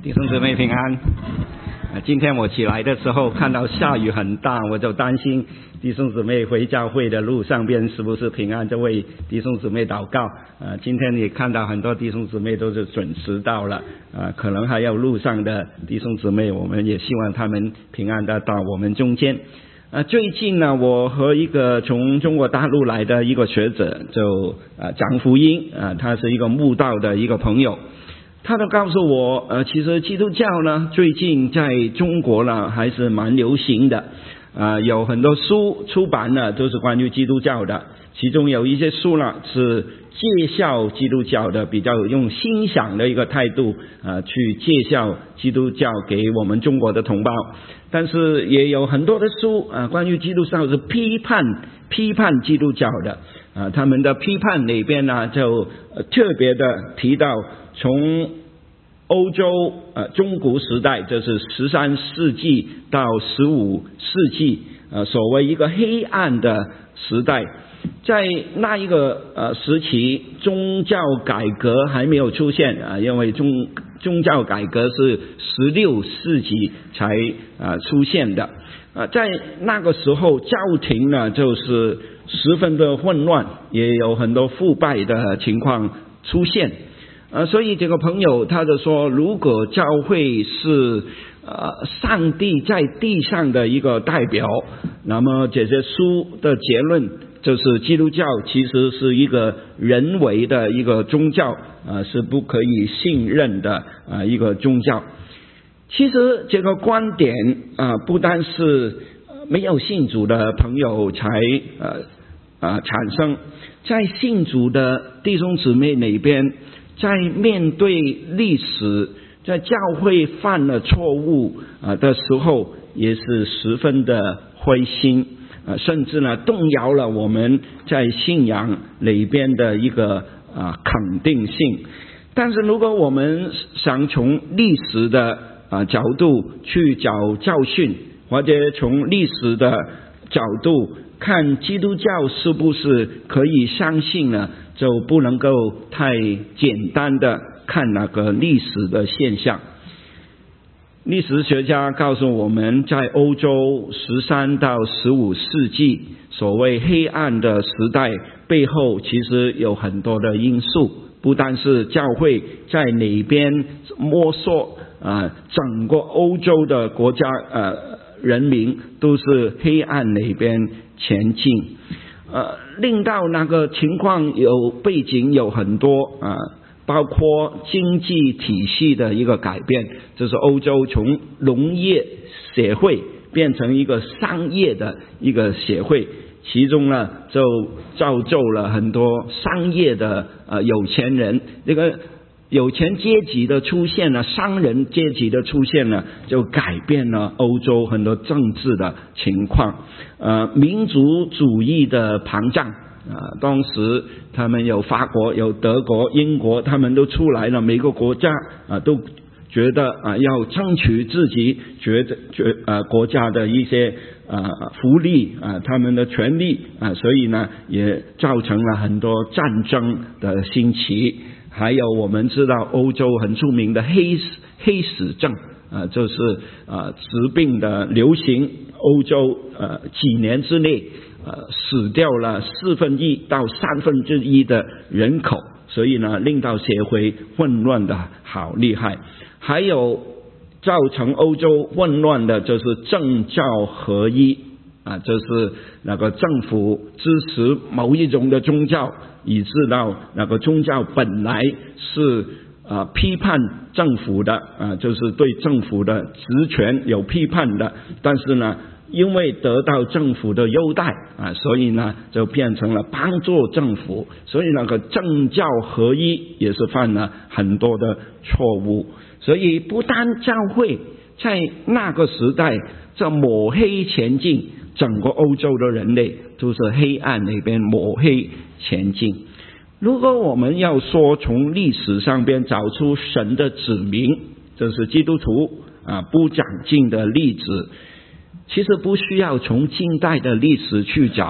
弟兄姊妹平安。今天我起来的时候看到下雨很大，我就担心弟兄姊妹回教会的路上边是不是平安，就为弟兄姊妹祷告。今天也看到很多弟兄姊妹都是准时到了，可能还有路上的弟兄姊妹，我们也希望他们平安的到我们中间。最近呢，我和一个从中国大陆来的一个学者就讲福音，他是一个慕道的一个朋友。他都告诉我，其实基督教呢，最近在中国呢还是蛮流行的，有很多书出版呢都是关于基督教的，其中有一些书呢是介绍基督教的，比较用欣赏的一个态度去介绍基督教给我们中国的同胞，但是也有很多的书关于基督教是批判基督教的，他们的批判里边呢就特别的提到从欧洲中古时代，就是13世纪到15世纪，所谓一个黑暗的时代，在那一个时期，宗教改革还没有出现因为宗教改革是16世纪才出现的。在那个时候，教廷呢就是十分的混乱，也有很多腐败的情况出现。所以这个朋友他就说，如果教会是上帝在地上的一个代表，那么这些书的结论就是基督教其实是一个人为的一个宗教，是不可以信任的一个宗教。其实这个观点不单是没有信主的朋友才产生，在信主的弟兄姊妹那边，在面对历史，在教会犯了错误的时候，也是十分的灰心，甚至呢动摇了我们在信仰里边的一个肯定性。但是如果我们想从历史的角度去找教训，或者从历史的角度看基督教是不是可以相信呢，就不能够太简单的看那个历史的现象。历史学家告诉我们，在欧洲13到15世纪所谓黑暗的时代背后，其实有很多的因素，不单是教会在哪边摸索整个欧洲的国家人民都是黑暗那边前进，令到那个情况有背景有很多包括经济体系的一个改变，就是欧洲从农业协会变成一个商业的一个协会，其中呢就造就了很多商业的有钱人，这个有钱阶级的出现呢，商人阶级的出现呢，就改变了欧洲很多政治的情况。民族主义的膨胀当时他们有法国、有德国、英国，他们都出来了，每个国家都觉得要争取自己国家的一些福利他们的权利所以呢也造成了很多战争的兴起。还有我们知道欧洲很著名的黑死症就是疾病的流行，欧洲几年之内死掉了1/4到1/3的人口，所以呢令到社会混乱的好厉害。还有造成欧洲混乱的就是政教合一就是那个政府支持某一种的宗教，以致到那个宗教本来是批判政府的就是对政府的职权有批判的，但是呢因为得到政府的优待所以呢就变成了帮助政府，所以那个政教合一也是犯了很多的错误。所以不单教会在那个时代这抹黑前进，整个欧洲的人类都是黑暗那边抹黑前进。如果我们要说从历史上边找出神的子民，就是基督徒不长进的例子，其实不需要从近代的历史去找，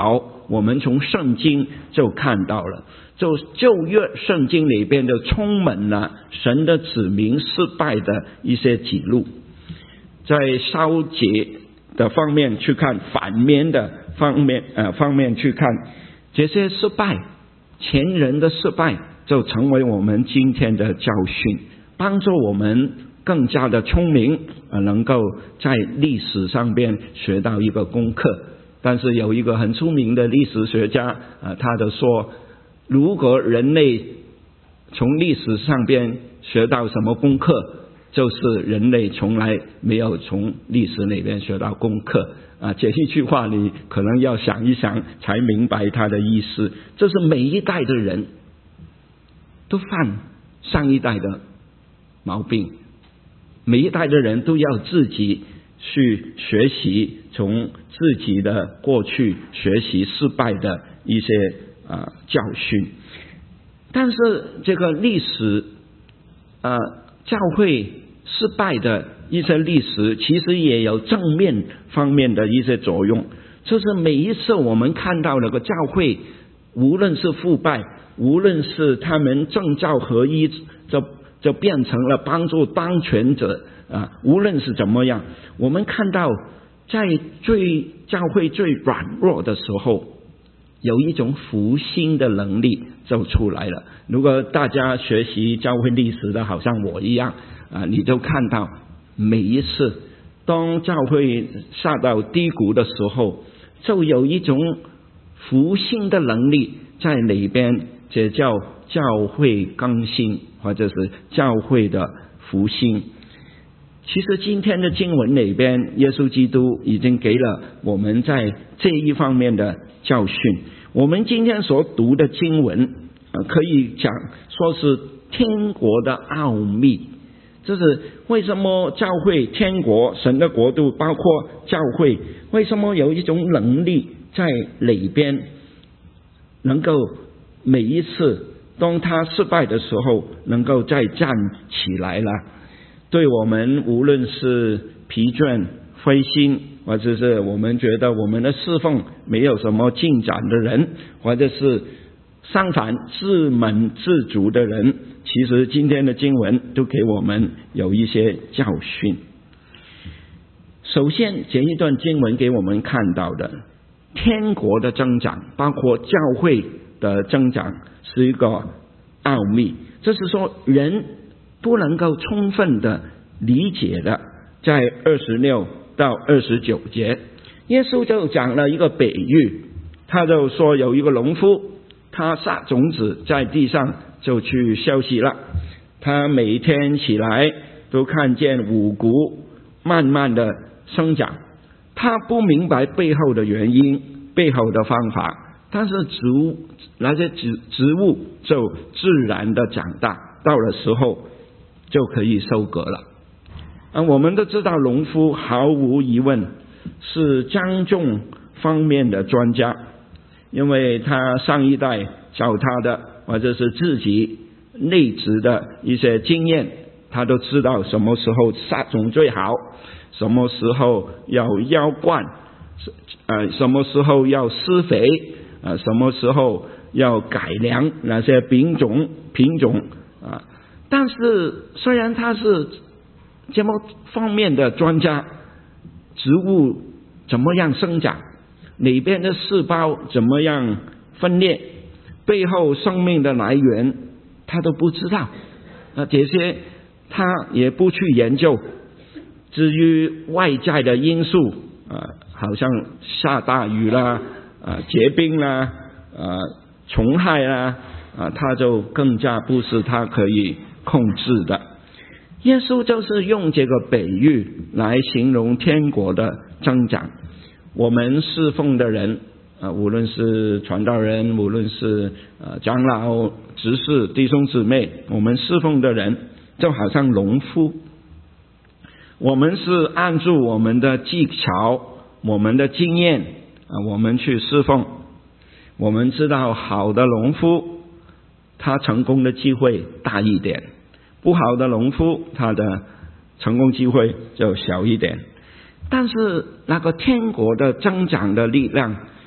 我们从圣经就看到了，就旧约圣经里边就充满了神的子民失败的一些记录。在消解的方面去看，反面的方面去看，这些失败，前人的失败就成为我们今天的教训，帮助我们更加的聪明，能够在历史上边学到一个功课。但是有一个很出名的历史学家，他就说，如果人类从历史上边学到什么功课，就是人类从来没有从历史里边学到功课。这一句话你可能要想一想才明白他的意思。这是每一代的人都犯上一代的毛病，每一代的人都要自己去学习，从自己的过去学习失败的一些教训。但是这个历史教会失败的一些历史，其实也有正面方面的一些作用。就是每一次我们看到那个教会，无论是腐败，无论是他们政教合一，就变成了帮助当权者无论是怎么样，我们看到在教会最软弱的时候，有一种复兴的能力就出来了。如果大家学习教会历史的，好像我一样你就看到每一次当教会下到低谷的时候，就有一种复兴的能力在里边，这叫教会更新，或者是教会的复兴。其实今天的经文里边，耶稣基督已经给了我们在这一方面的教训。我们今天所读的经文可以讲说是天国的奥秘，就是为什么教会、天国、神的国度，包括教会，为什么有一种能力在里边，能够每一次当他失败的时候能够再站起来了。对我们无论是疲倦、灰心，或者是我们觉得我们的侍奉没有什么进展的人，或者是相反自满自足的人，其实今天的经文都给我们有一些教训。首先这一段经文给我们看到的天国的增长，包括教会的增长，是一个奥秘。这是说人不能够充分的理解的。在26到29节，耶稣就讲了一个比喻，他就说有一个农夫，他撒种子在地上就去休息了。他每天起来都看见五谷慢慢的生长，他不明白背后的原因，背后的方法，但是那些植物就自然的长大，到了时候就可以收割了。我们都知道农夫毫无疑问是耕种方面的专家，因为他上一代教他的，或者是自己内植的一些经验，他都知道什么时候撒种最好，什么时候要浇灌，什么时候要施肥，什么时候要改良那些品种但是虽然他是这么方面的专家，植物怎么样生长，里边的细胞怎么样分裂，背后生命的来源他都不知道，这些他也不去研究。至于外在的因素好像下大雨啦，结冰啦，虫害啦，他就更加不是他可以控制的。耶稣就是用这个比喻来形容天国的增长。我们侍奉的人无论是传道人，无论是长老、执事、弟兄姊妹，我们侍奉的人就好像农夫，我们是按住我们的技巧、我们的经验我们去侍奉。我们知道好的农夫他成功的机会大一点，不好的农夫他的成功机会就小一点。但是那个天国的增长的力量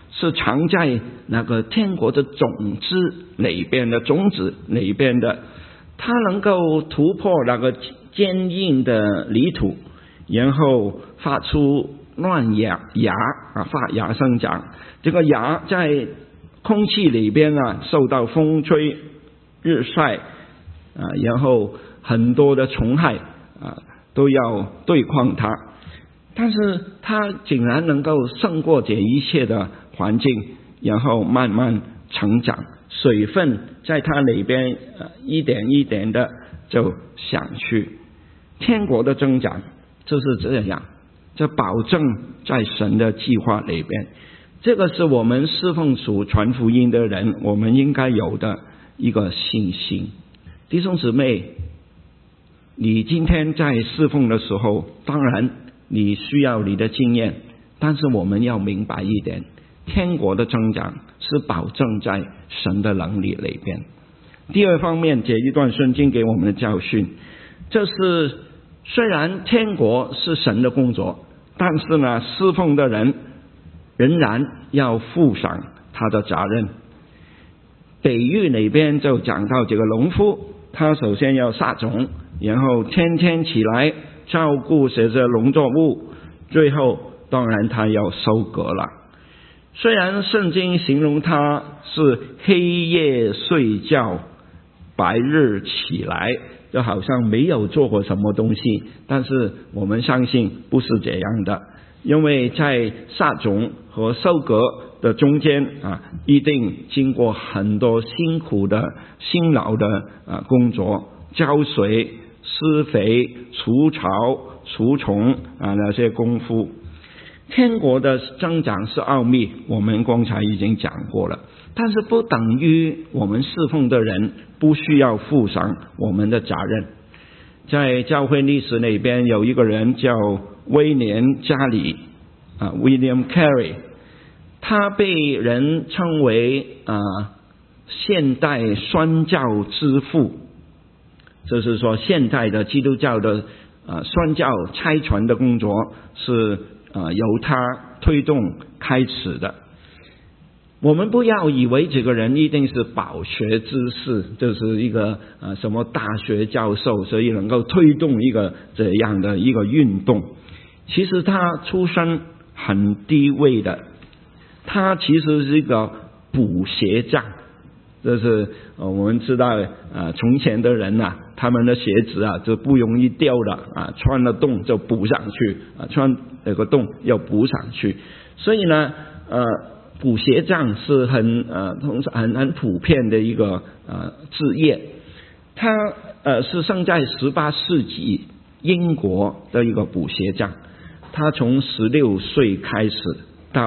是藏在那个天国的种子里边的，种子里边的，它能够突破那个坚硬的泥土，然后发出嫩芽发芽生长。这个芽在空气里边受到风吹日晒然后很多的虫害都要对抗它，但是它竟然能够胜过这一切的环境，然后慢慢成长，水分在它里边一点一点的就想去。天国的增长就是这样，这保证在神的计划里边。这个是我们侍奉主传福音的人我们应该有的一个信心。弟兄姊妹，你今天在侍奉的时候，当然你需要你的经验，但是我们要明白一点，天国的增长是保证在神的能力里边。第二方面，这一段圣经给我们的教训，这是虽然天国是神的工作，但是呢，侍奉的人仍然要负上他的责任。比喻里边就讲到这个农夫，他首先要撒种，然后天天起来照顾这些农作物，最后当然他要收割了。虽然圣经形容他是黑夜睡觉，白日起来，就好像没有做过什么东西，但是我们相信不是这样的，因为在撒种和收割的中间一定经过很多辛苦的辛劳的工作，浇水、施肥、除草、除虫那些功夫。天国的增长是奥秘，我们刚才已经讲过了，但是不等于我们侍奉的人不需要负上我们的责任。在教会历史里边有一个人叫威廉加里William Carey， 他被人称为现代宣教之父，就是说现代的基督教的宣教差传的工作是由他推动开始的。我们不要以为这个人一定是饱学之士，就是一个什么大学教授，所以能够推动一个这样的一个运动。其实他出身很低微的，他其实是一个补鞋匠。就是我们知道从前的人他们的鞋子就不容易掉了穿了洞就补上去穿那个洞要补上去，所以呢补鞋匠是很普遍的一个职业。他是生在18世纪英国的一个补鞋匠，他从16岁开始到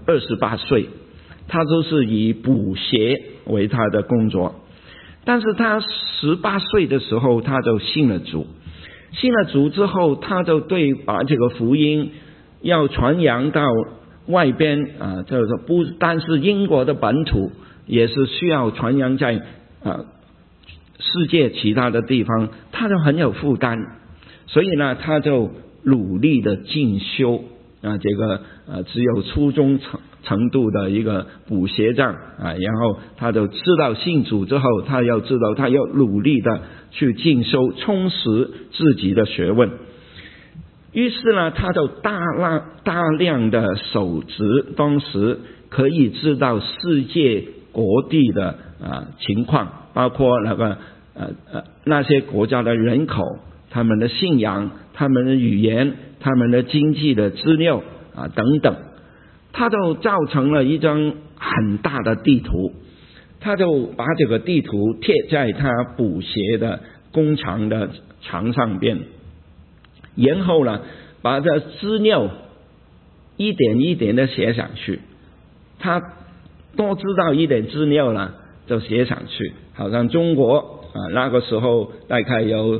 28岁，他都是以补鞋为他的工作。但是他18岁的时候他就信了主之后，他就把这个福音要传扬到外边就是不单是英国的本土，也是需要传扬在世界其他的地方，他就很有负担。所以呢他就努力的进修这个只有初中程度的一个补鞋匠然后他就知道信主之后，他要努力的去进修，充实自己的学问。于是呢他就大量的手指，当时可以知道世界各地的情况，包括那些国家的人口，他们的信仰，他们的语言，他们的经济的资料等等。他就造成了一张很大的地图，他就把这个地图贴在他补鞋的工厂的墙上边，然后呢把这资料一点一点的写上去。他多知道一点资料呢就写上去，好像中国那个时候大概有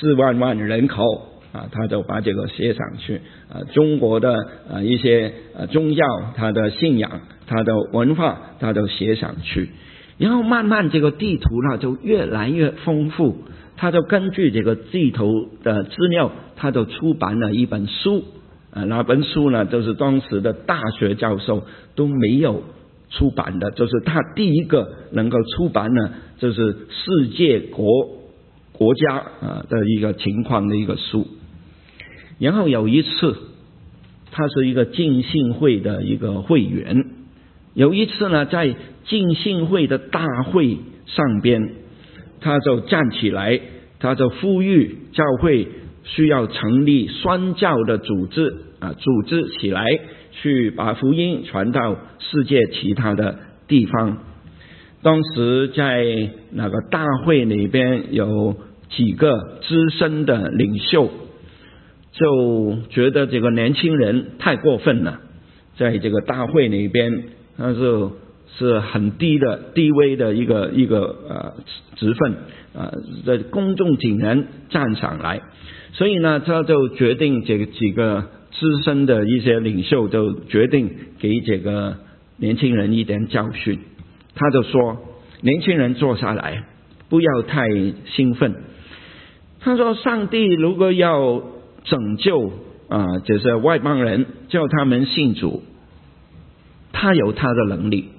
4万人口他就把这个写上去中国的一些宗教，他的信仰，他的文化，他都写上去。然后慢慢这个地图呢就越来越丰富，他就根据这个地图的资料，他就出版了一本书那本书呢就是当时的大学教授都没有出版的，就是他第一个能够出版呢，就是世界国家的一个情况的一个书。然后有一次他是一个浸信会的一个会员，有一次呢在浸信会的大会上边，他就站起来，他就呼吁教会需要成立宣教的组织起来，去把福音传到世界其他的地方。当时在那个大会里边有几个资深的领袖就觉得这个年轻人太过分了，在这个大会里边他是很低微的一个职分在公众竟然站上来，所以呢他就决定这几个资深的一些领袖就决定给这个年轻人一点教训。他就说，年轻人坐下来，不要太兴奋。他说上帝如果要拯救这些外邦人，叫他们信主，他有他的能力，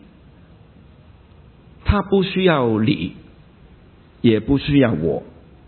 他不需要你，也不需要我。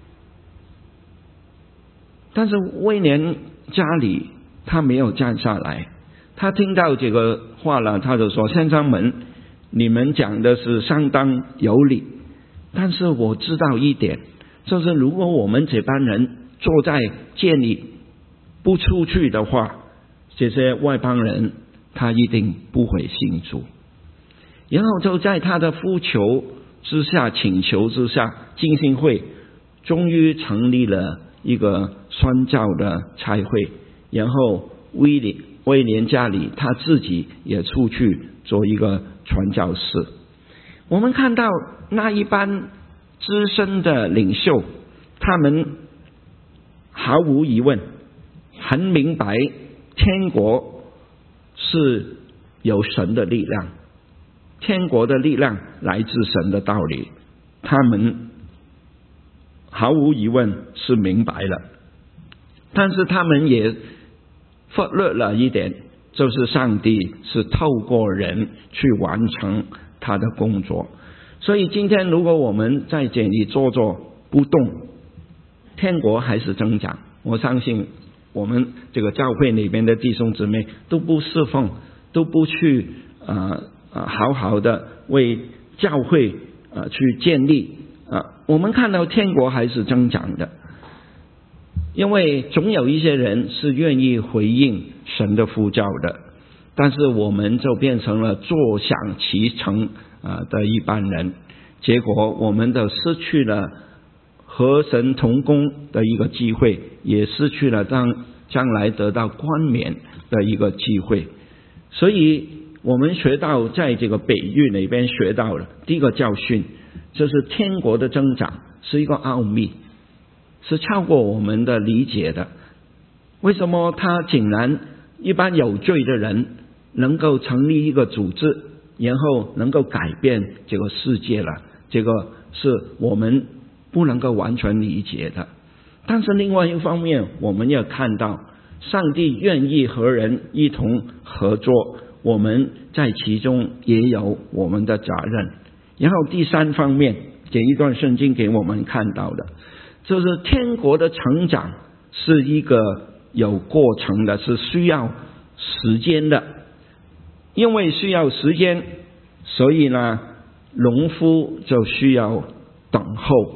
但是威廉家里他没有站下来，他听到这个话了，他就说，先生们，你们讲的是相当有理，但是我知道一点，就是如果我们这班人坐在监里不出去的话，这些外邦人他一定不会信主。然后就在他的呼求之下，请求之下，浸信会终于成立了一个宣教的差会，然后威廉家里他自己也出去做一个传教士。我们看到那一班资深的领袖，他们毫无疑问很明白天国是有神的力量，天国的力量来自神的道理，他们毫无疑问是明白了。但是他们也忽略了一点，就是上帝是透过人去完成他的工作。所以今天如果我们在这里坐不动，天国还是增长。我相信我们这个教会里边的弟兄姊妹都不侍奉，都不去好好的为教会去建立我们看到天国还是增长的。因为总有一些人是愿意回应神的呼召的，但是我们就变成了坐享其成的一般人，结果我们就失去了和神同工的一个机会，也失去了将来得到冠冕的一个机会。所以我们学到在这个比喻里边学到了第一个教训，就是天国的增长是一个奥秘，是超过我们的理解的。为什么他竟然一般有罪的人能够成立一个组织，然后能够改变这个世界了？这个是我们不能够完全理解的。但是另外一方面，我们要看到上帝愿意和人一同合作，我们在其中也有我们的责任。然后第三方面，这一段圣经给我们看到的就是天国的成长是一个有过程的，是需要时间的。因为需要时间，所以呢农夫就需要等候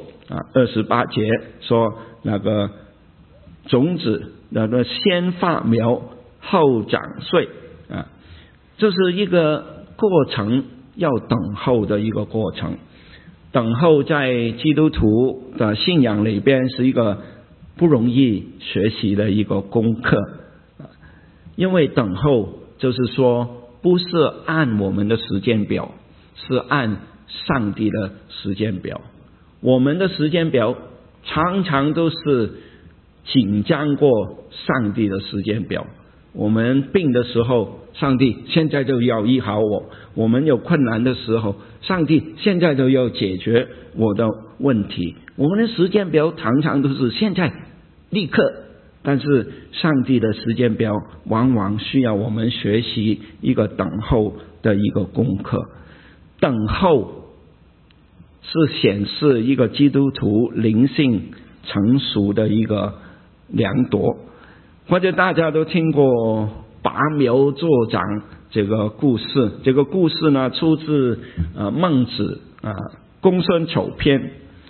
28节说那个种子那个先发苗后长穗这是一个过程，要等候的一个过程。等候在基督徒的信仰里边是一个不容易学习的一个功课，因为等候就是说不是按我们的时间表，是按上帝的时间表。我们的时间表常常都是紧张过上帝的时间表。我们病的时候，上帝现在就要医好我；我们有困难的时候，上帝现在就要解决我的问题。我们的时间表常常都是现在立刻但是上帝的时间表往往需要我们学习一个等候的一个功课。等候是显示一个基督徒灵性成熟的一个量度。或者大家都听过拔苗助长这个故事，这个故事呢出自孟子公孙丑篇。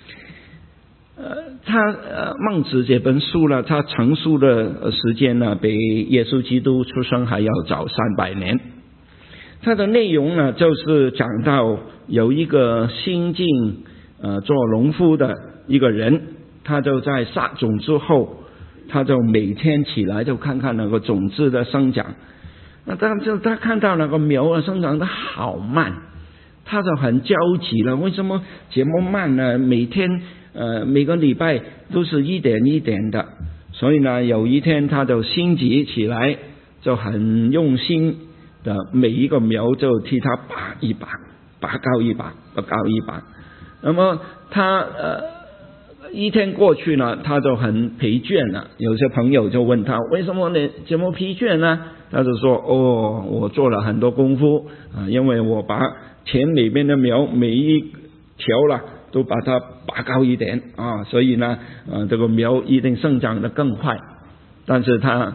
孟子这本书呢，他成书的时间呢比耶稣基督出生还要早300年。它的内容呢就是讲到有一个新进做农夫的一个人，他就在撒种之后，他就每天起来就看看那个种子的生长。那他看到那个苗生长的好慢，他就很焦急了，为什么这么慢呢？每天每个礼拜都是一点一点的。所以呢，有一天他就心急起来，就很用心的每一个苗就替他拔一拔，拔高一拔，拔高一拔。那么他一天过去了，他就很疲倦了。有些朋友就问他，为什么你这么疲倦呢？他就说，我做了很多功夫因为我把田里面的苗每一条了都把它拔高一点所以呢这个苗一定生长得更快。但是他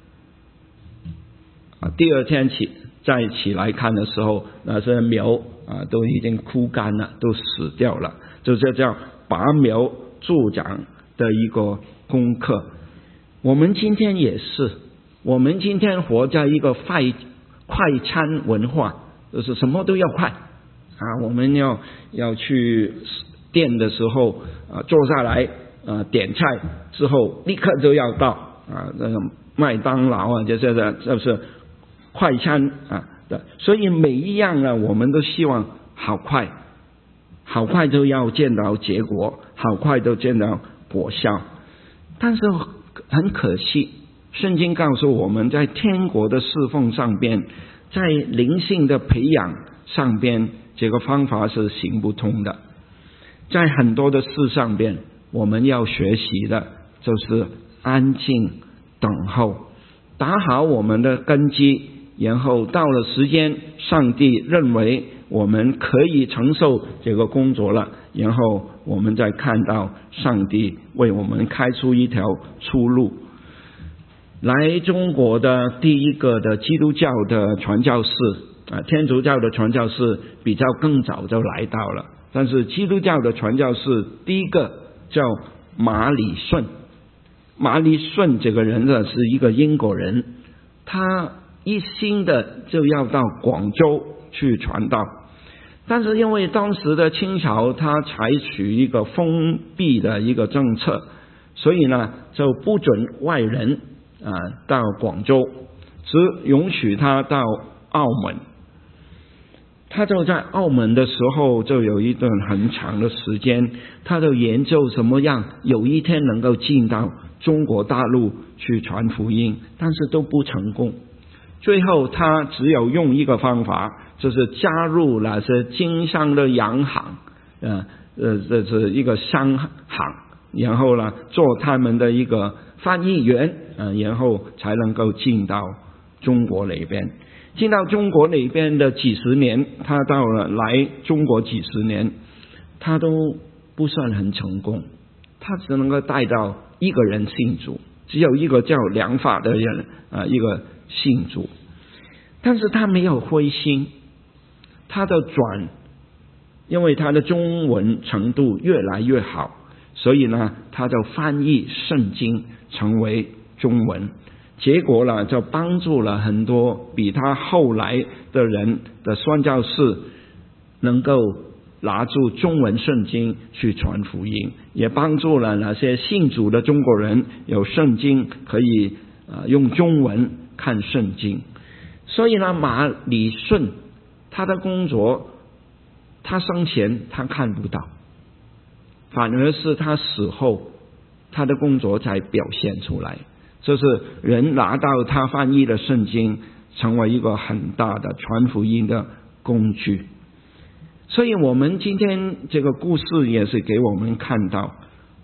第二天再起来看的时候，那些苗都已经枯干了，都死掉了。这叫拔苗助长的一个功课。我们今天也是，我们今天活在一个快餐文化，就是什么都要快我们要去店的时候坐下来点菜之后立刻就要到那个麦当劳就是快餐的。所以每一样呢，我们都希望好快就要见到结果，好快就见到果效。但是很可惜，圣经告诉我们，在天国的侍奉上边，在灵性的培养上边，这个方法是行不通的。在很多的事上边，我们要学习的就是安静等候，打好我们的根基，然后到了时间，上帝认为我们可以承受这个工作了，然后我们再看到上帝为我们开出一条出路。来中国的第一个的基督教的传教士天主教的传教士比较更早就来到了，但是基督教的传教士第一个叫马礼顺。马礼顺这个人呢是一个英国人，他一心的就要到广州去传道，但是因为当时的清朝他采取一个封闭的一个政策，所以呢就不准外人到广州，只允许他到澳门。他就在澳门的时候就有一段很长的时间，他就研究怎么样有一天能够进到中国大陆去传福音，但是都不成功。最后他只有用一个方法，就是加入那些经商的洋行这是一个商行，然后呢做他们的一个翻译员然后才能够进到中国那边。进到中国那边的几十年，他到了来中国几十年，他都不算很成功。他只能够带到一个人信主，只有一个叫梁发的人一个信主。但是他没有灰心，他的因为他的中文程度越来越好，所以呢他就翻译圣经成为中文，结果呢就帮助了很多比他后来的人的宣教士能够拿住中文圣经去传福音，也帮助了那些信主的中国人有圣经可以用中文看圣经。所以呢马礼顺他的工作，他生前他看不到，反而是他死后他的工作才表现出来，就是人拿到他翻译的圣经成为一个很大的传福音的工具。所以我们今天这个故事也是给我们看到，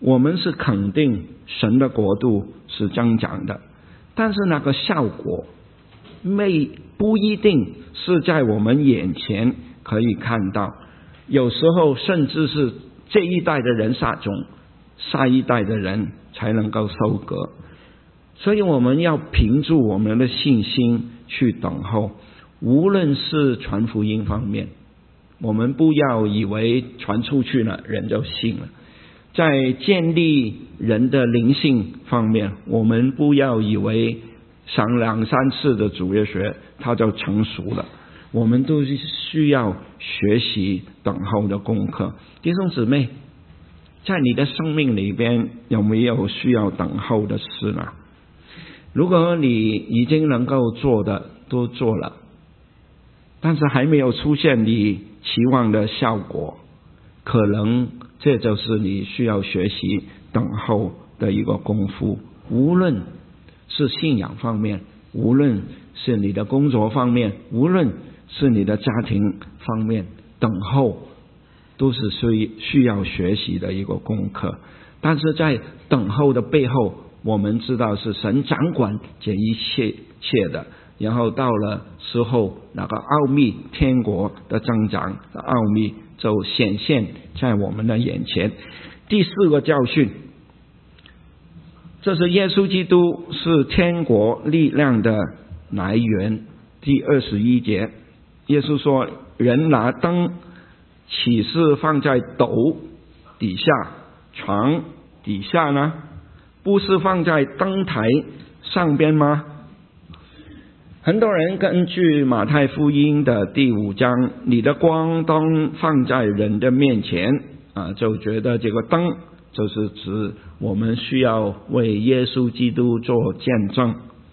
我们是肯定神的国度是增长的，但是那个效果不一定是在我们眼前可以看到，有时候甚至是这一代的人撒种，下一代的人才能够收割。所以我们要凭住我们的信心去等候，无论是传福音方面，我们不要以为传出去了人就信了；在建立人的灵性方面，我们不要以为上2、3次的主日学它就成熟了，我们都是需要学习等候的功课。弟兄姊妹，在你的生命里边有没有需要等候的事呢？如果你已经能够做的都做了，但是还没有出现你期望的效果，可能这就是你需要学习等候的一个功夫。无论是信仰方面，无论是你的工作方面，无论是你的家庭方面，等候都是需要学习的一个功课。但是在等候的背后，我们知道是神掌管这一切的，然后到了时候，那个奥秘天国的增长的奥秘就显现在我们的眼前。第4个教训，这是耶稣基督是天国力量的来源。第21节，耶稣说，人拿灯岂是放在斗底下床底下呢？不是放在灯台上边吗？很多人根据马太福音的第5章，你的光灯放在人的面前就觉得这个灯就是指我们需要为耶稣基督做见证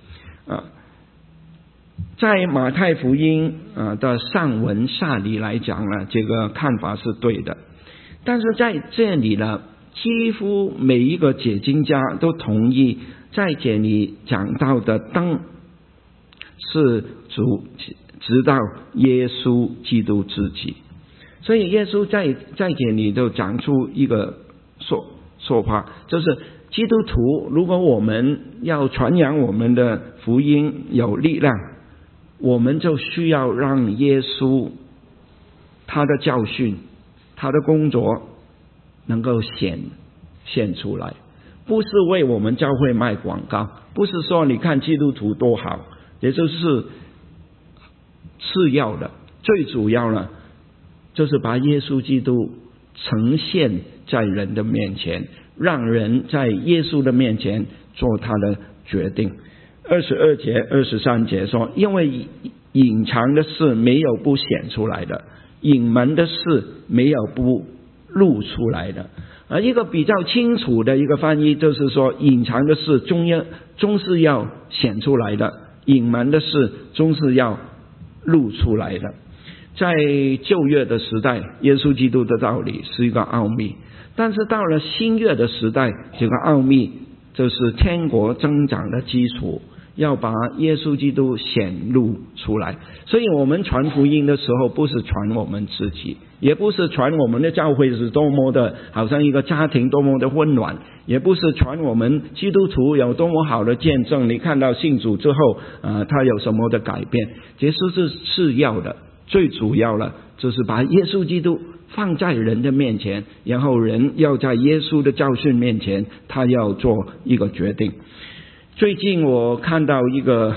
在马太福音的上文下理来讲呢，这个看法是对的。但是在这里呢，几乎每一个解经家都同意，在这里讲到的灯是直到耶稣基督自己。所以耶稣在这里就讲出一个说法，就是基督徒如果我们要传扬我们的福音有力量，我们就需要让耶稣他的教训他的工作能够显出来，不是为我们教会卖广告，不是说你看基督徒多好，也就是次要的，最主要呢就是把耶稣基督呈现在人的面前，让人在耶稣的面前做他的决定。22节、23节说，因为隐藏的事没有不显出来的，隐瞒的事没有不露出来的。而一个比较清楚的一个翻译就是说，隐藏的事终是要显出来的，隐瞒的事终是要露出来的。在旧约的时代，耶稣基督的道理是一个奥秘，但是到了新约的时代，这个奥秘就是天国增长的基础，要把耶稣基督显露出来。所以我们传福音的时候，不是传我们自己，也不是传我们的教会是多么的好像一个家庭多么的温暖，也不是传我们基督徒有多么好的见证，你看到信主之后他有什么的改变，这是次要的。最主要了就是把耶稣基督放在人的面前，然后人要在耶稣的教训面前他要做一个决定。最近我看到一个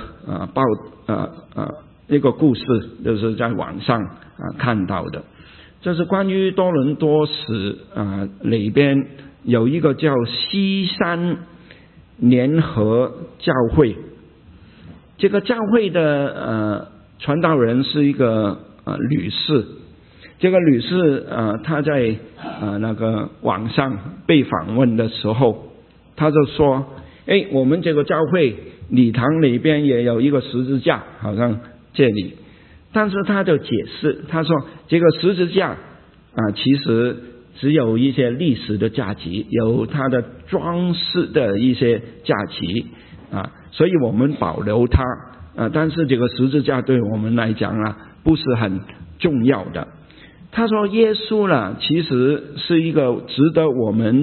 一个故事，就是在网上看到的，这是关于多伦多市里边有一个叫西山联合教会。这个教会的传道人是一个女士。这个女士她在那个网上被访问的时候，她就说我们这个教会礼堂里边也有一个十字架，好像这里，但是她就解释，她说这个十字架其实只有一些历史的价值，有它的装饰的一些价值所以我们保留它但是这个十字架对我们来讲不是很重要的。他说耶稣其实是一个值得我们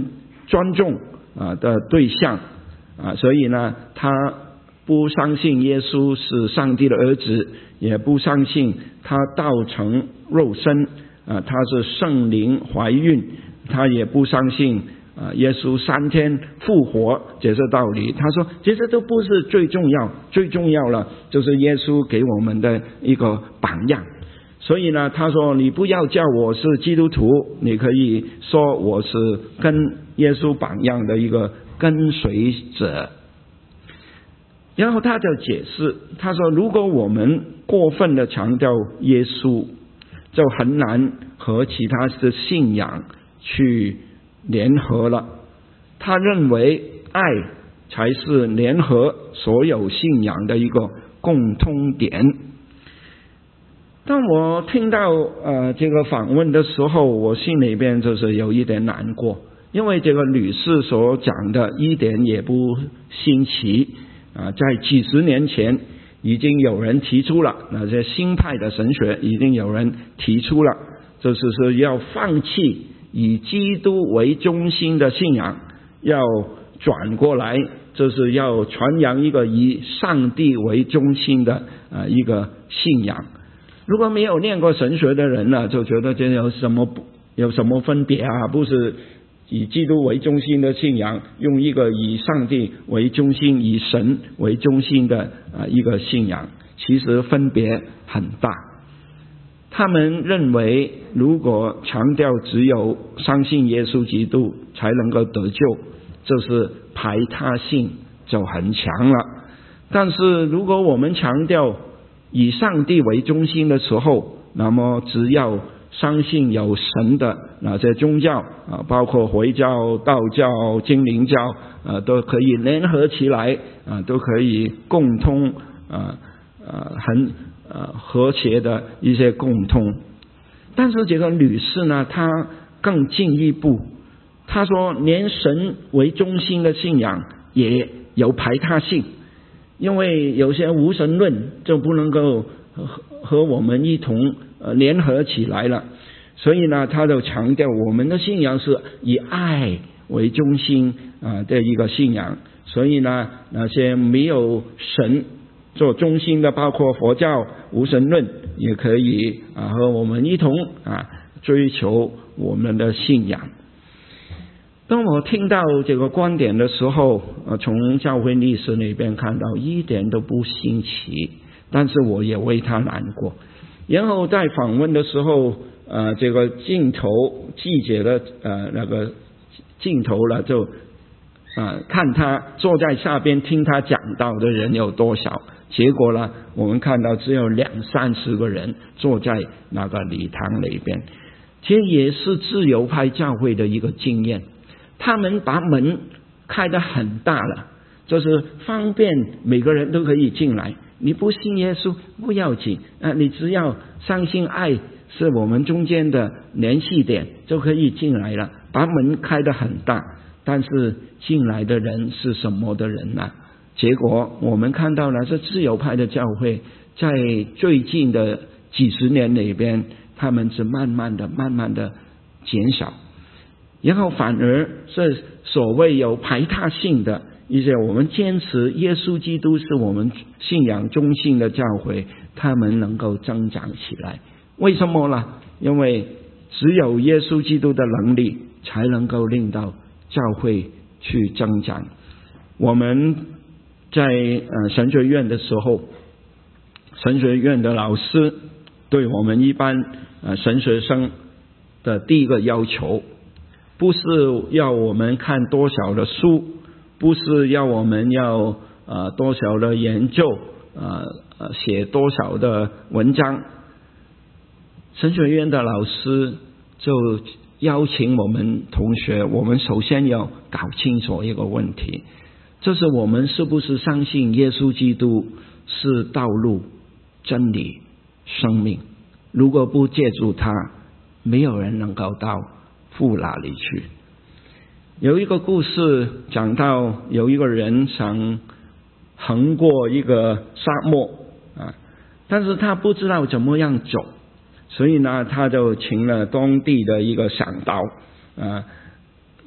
尊重的对象所以呢，他不相信耶稣是上帝的儿子，也不相信他道成肉身他是圣灵怀孕，他也不相信耶稣3天复活这些道理。他说这些都不是最重要，最重要了就是耶稣给我们的一个榜样。所以呢，他说你不要叫我是基督徒，你可以说我是跟耶稣榜样的一个跟随者。然后他就解释，他说如果我们过分的强调耶稣，就很难和其他的信仰去联合了。他认为爱才是联合所有信仰的一个共通点。当我听到这个访问的时候，我心里边就是有一点难过，因为这个女士所讲的一点也不新奇在几十年前已经有人提出了，那些新派的神学已经有人提出了，就是说要放弃以基督为中心的信仰，要转过来，就是要传扬一个以上帝为中心的一个信仰。如果没有念过神学的人呢，就觉得这有什么分别不是以基督为中心的信仰，用一个以上帝为中心、以神为中心的一个信仰，其实分别很大。他们认为如果强调只有相信耶稣基督才能够得救，就是排他性就很强了。但是如果我们强调以上帝为中心的时候，那么只要相信有神的那些宗教包括回教、道教、精灵教都可以联合起来都可以共通很和谐的一些共通。但是这个女士呢，她更进一步，她说连神为中心的信仰也有排他性，因为有些无神论就不能够和我们一同联合起来了。所以呢，他就强调我们的信仰是以爱为中心的一个信仰。所以呢，那些没有神做中心的，包括佛教、无神论，也可以和我们一同追求我们的信仰。当我听到这个观点的时候，从教会历史那边看到一点都不新奇，但是我也为他难过。然后在访问的时候这个镜头记者的那个镜头了，就看他坐在下边听他讲道的人有多少，结果呢，我们看到只有20-30个人坐在那个礼堂里边。这也是自由派教会的一个经验，他们把门开得很大了，就是方便每个人都可以进来。你不信耶稣不要紧你只要相信爱是我们中间的联系点就可以进来了，把门开得很大。但是进来的人是什么的人呢？结果我们看到了这自由派的教会在最近的几十年里边，他们是慢慢的减少，然后反而是所谓有排他性的一些我们坚持耶稣基督是我们信仰中心的教会，他们能够增长起来。为什么呢？因为只有耶稣基督的能力才能够令到教会去增长。我们在神学院的时候，神学院的老师对我们一般神学生的第一个要求，不是要我们看多少的书，不是要我们要多少的研究写多少的文章。神学院的老师就邀请我们同学，我们首先要搞清楚一个问题，就是我们是不是相信耶稣基督是道路、真理、生命？如果不借助他，没有人能够到父那里去。有一个故事讲到，有一个人想横过一个沙漠但是他不知道怎么样走，所以呢，他就请了当地的一个向导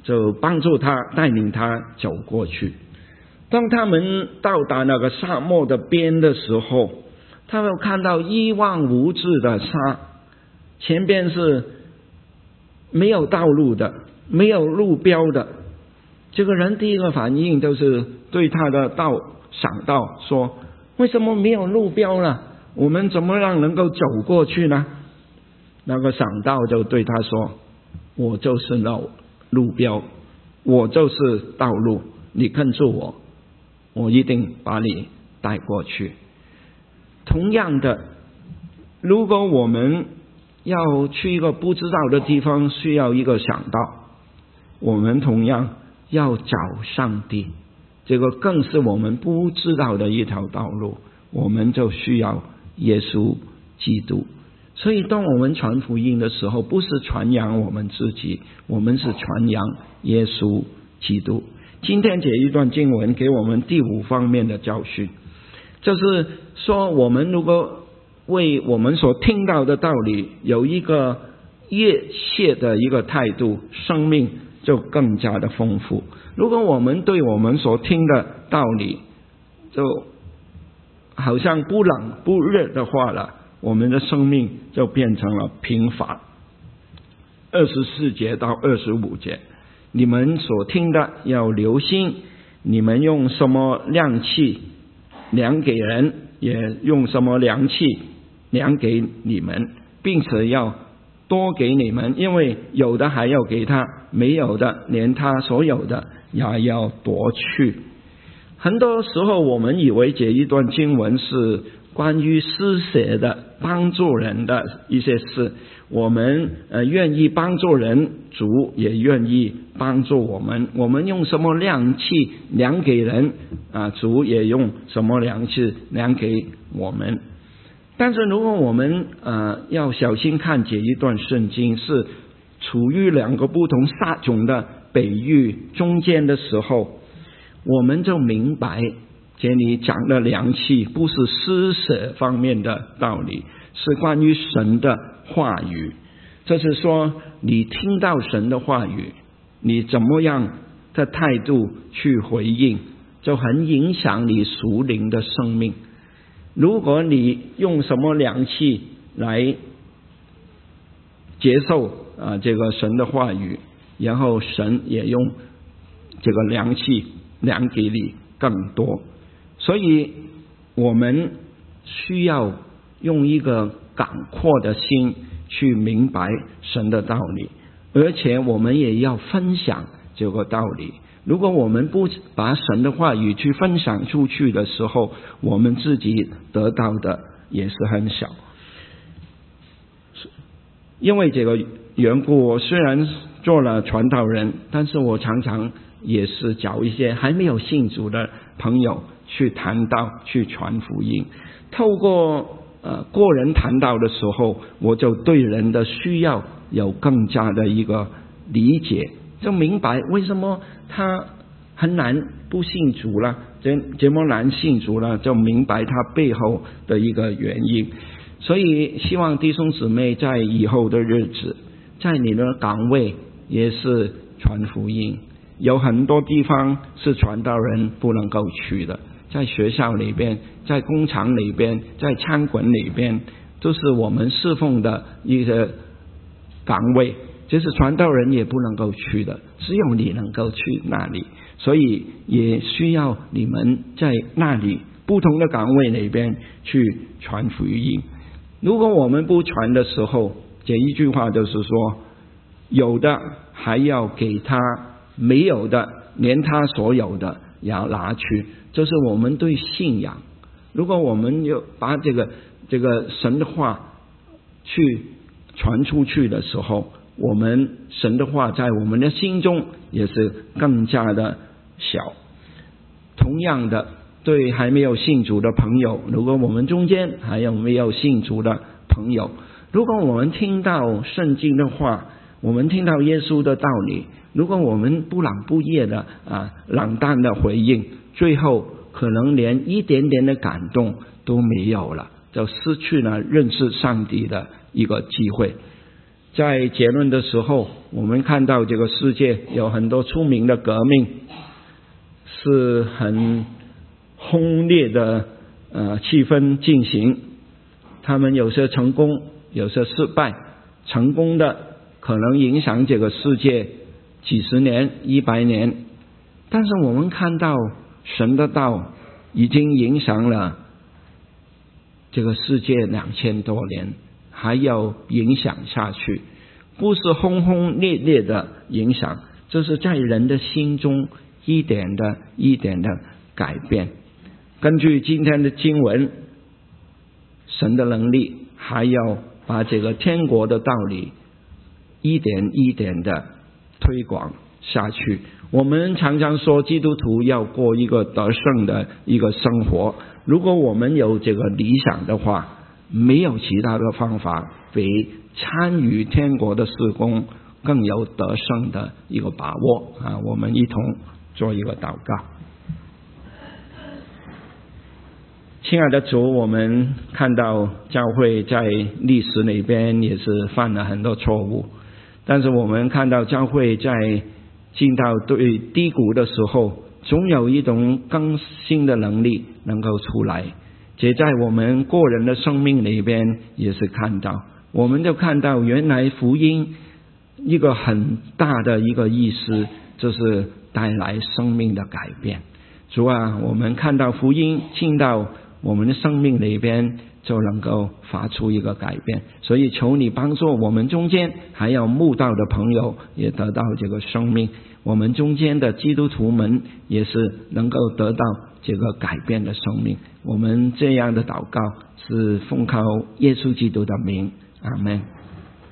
就帮助他，带领他走过去。当他们到达那个沙漠的边的时候，他们看到一望无际的沙，前边是没有道路的，没有路标的。这个人第一个反应就是对他的想到说，为什么没有路标呢？我们怎么样能够走过去呢？那个想到就对他说，我就是那路标，我就是道路，你跟住我，我一定把你带过去。同样的，如果我们要去一个不知道的地方，需要一个想到，我们同样要找上帝，这个更是我们不知道的一条道路，我们就需要耶稣基督。所以当我们传福音的时候，不是传扬我们自己，我们是传扬耶稣基督。今天这一段经文给我们第5方面的教训，就是说我们如果为我们所听到的道理有一个热切的一个态度，生命就更加的丰富。如果我们对我们所听的道理就好像不冷不热的话了，我们的生命就变成了贫乏。24节到25节，你们所听的要留心，你们用什么量器量给人，也用什么量器量给你们，并且要多给你们，因为有的还要给他，没有的连他所有的也要夺去。很多时候我们以为这一段经文是关于施舍的，帮助人的一些事，我们愿意帮助人，主也愿意帮助我们。我们用什么量器量给人，主也用什么量器量给我们。但是如果我们要小心看这一段圣经是处于2个不同撒种的比喻中间的时候，我们就明白这里讲的量器不是施舍方面的道理，是关于神的话语。就是说你听到神的话语，你怎么样的态度去回应，就很影响你属灵的生命。如果你用什么量器来接受这个神的话语，然后神也用这个量器量给你更多。所以我们需要用一个广阔的心去明白神的道理，而且我们也要分享这个道理。如果我们不把神的话语去分享出去的时候，我们自己得到的也是很小。因为这个缘故，我虽然做了传道人，但是我常常也是找一些还没有信主的朋友去谈道，去传福音。透过个人谈道的时候，我就对人的需要有更加的一个理解，就明白为什么他很难不信主了，这么难信主了，就明白他背后的一个原因。所以希望弟兄姊妹在以后的日子，在你的岗位也是传福音。有很多地方是传道人不能够去的，在学校里边，在工厂里边，在餐馆里边，都是我们侍奉的一个岗位，这是传道人也不能够去的，只有你能够去那里。所以也需要你们在那里不同的岗位里边去传福音。如果我们不传的时候，这一句话就是说，有的还要给他，没有的连他所有的也要拿去。这是我们对信仰，如果我们有把这个神的话去传出去的时候，我们神的话在我们的心中也是更加的小。同样的，对还没有信主的朋友，如果我们中间还有没有信主的朋友，如果我们听到圣经的话，我们听到耶稣的道理，如果我们不冷不热的冷淡的回应，最后可能连一点点的感动都没有了，就失去了认识上帝的一个机会。 在结论的时候，我们看到这个世界有很多出名的革命，是很轰烈的气氛进行，他们有些成功，有些失败，成功的可能影响这个世界几十年、100年，但是我们看到神的道已经影响了这个世界2000多年，还要影响下去，不是轰轰烈烈的影响，这是在人的心中一点的改变。根据今天的经文，神的能力还要把这个天国的道理一点的推广下去。我们常常说基督徒要过一个得胜的一个生活，如果我们有这个理想的话，没有其他的方法比参与天国的事工更有得胜的一个把握啊！我们一同做一个祷告。亲爱的主，我们看到教会在历史里边也是犯了很多错误，但是我们看到教会在进到对低谷的时候，总有一种更新的能力能够出来。这在我们个人的生命里边也是看到，我们就看到原来福音一个很大的一个意思，就是带来生命的改变。主啊，我们看到福音进到我们的生命里边，就能够发出一个改变。所以求你帮助我们中间还有慕道的朋友也得到这个生命，我们中间的基督徒们也是能够得到这个改变的生命。我们这样的祷告是奉靠耶稣基督的名，阿们。